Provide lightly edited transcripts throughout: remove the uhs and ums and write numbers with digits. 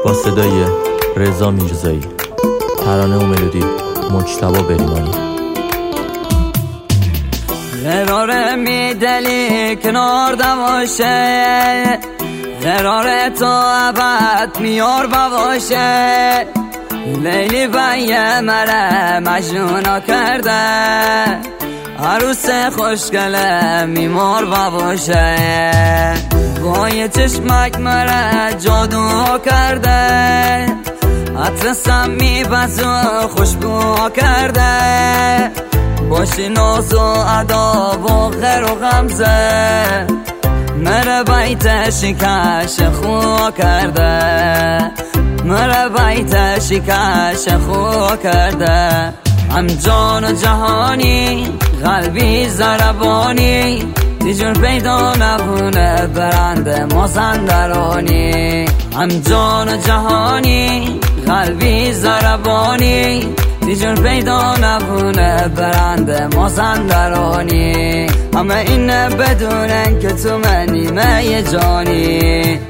با صدای رضا میرزایی، ترانه و ملودی مجتبی بریمانی. قراره میدلی کنار دواشه، قراره تو ابد میار بواشه. لیلی بایه مره مجنونا کرده، عروس خوشگله میمار بواشه. بای چشمک مره جادو کرده، عطر سمی بزو خوشبو کرده. باشی ناز و ادا و غیر و غمزه، مره بیت شکش خو کرده، مره بیت شکش خو کرده. هم جان و جهانی قلبی زربانی، دیجور پیدا نبونه برند مازندرانی. هم جان و جهانی قلبی زربانی، دیجور پیدا نبونه برند مازندرانی. همه اینه بدونن که تو منی می جانی.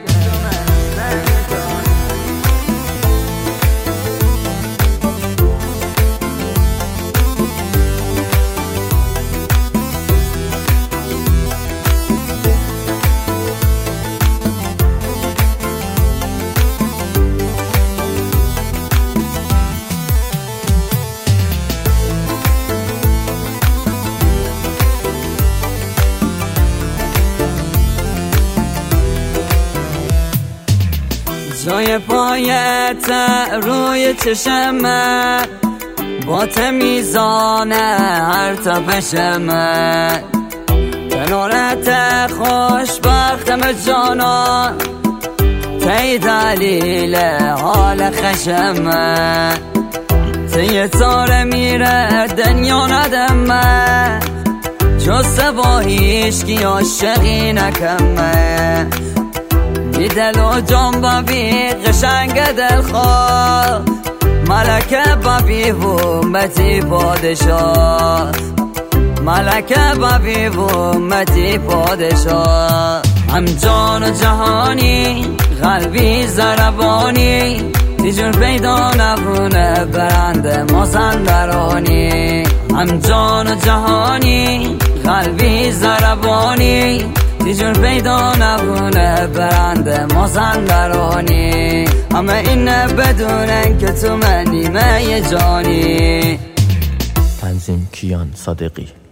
جای پایت روی چشمه، با میزانه هر تپشمه. کنارت خوشبختم جانا، تی دلیل حال خشمه. تی تاره میره دنیا ندمه، جز با هیچکی عاشقی نکمه. بی دل و جان بابی قشنگ دلخواه، ملکه بابی و امتی پادشاه، ملکه بابی و امتی پادشاه. هم جان و جهانی قلبی زربانی، دیجور پیدا نبونه برند مازندرانی. هم جان و جهانی قلبی زربانی، دیجور پیدا نبونه برند مازندرانی. همه اینه بدونن که تو منی می جانی. تنظیم کیان صادقی.